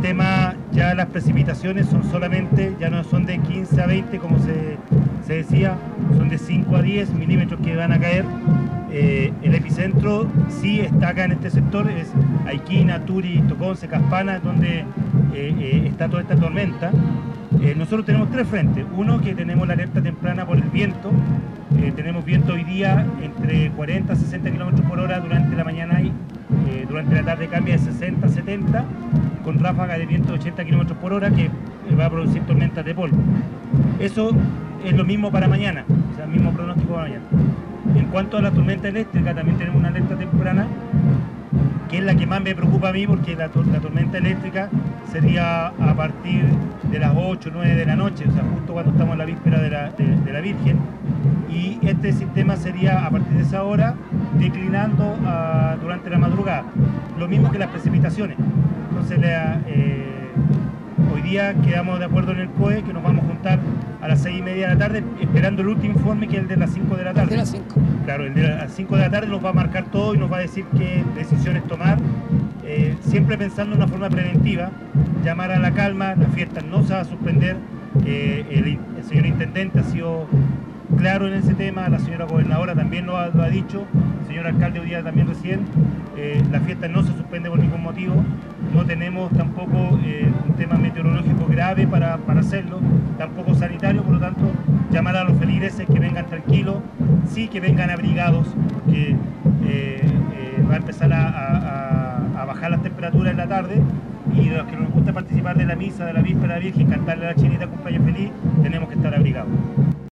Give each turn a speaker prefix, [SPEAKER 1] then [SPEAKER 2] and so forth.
[SPEAKER 1] tema, ya las precipitaciones son solamente, ya no son de 15 a 20 como se decía, son de 5 a 10 milímetros que van a caer. El epicentro sí está acá en este sector, es Aiquina, Turi, Toconce, Caspana, donde está toda esta tormenta. Nosotros tenemos tres frentes. Uno, que tenemos la alerta temprana por el viento. Tenemos viento hoy día entre 40 a 60 km por hora durante la mañana y durante la tarde cambia de 60 a 70, con ráfaga de viento de 80 km por hora que va a producir tormentas de polvo. Eso es lo mismo para mañana, o sea, el mismo pronóstico para mañana. En cuanto a la tormenta eléctrica, también tenemos una alerta temprana, que es la que más me preocupa a mí, porque la tormenta eléctrica sería a partir de las 8 o 9 de la noche, o sea, justo cuando estamos en la víspera de la Virgen, y este sistema sería a partir de esa hora declinando durante la madrugada, lo mismo que las precipitaciones. Entonces hoy día quedamos de acuerdo en el COE que nos vamos a juntar a las 6:30 de la tarde, esperando el último informe, que es el de las 5 de la tarde.
[SPEAKER 2] De las 5.
[SPEAKER 1] Claro, el de las 5 de la tarde nos va a marcar todo y nos va a decir qué decisiones tomar, siempre pensando en una forma preventiva, llamar a la calma. La fiesta no se va a suspender. El señor intendente ha sido claro en ese tema, la señora gobernadora también lo ha dicho, el señor alcalde hoy día también recién. La fiesta no se suspende por ningún motivo, no tenemos tampoco un tema meteorológico grave para hacerlo, tampoco sanitario, por lo tanto llamar a los feligreses que vengan tranquilos, sí, que vengan abrigados, que va a empezar a bajar las temperaturas en la tarde, y los que nos gusta participar de la misa de la víspera de la Virgen, cantarle a la Chinita cumpleaños feliz, tenemos que estar abrigados.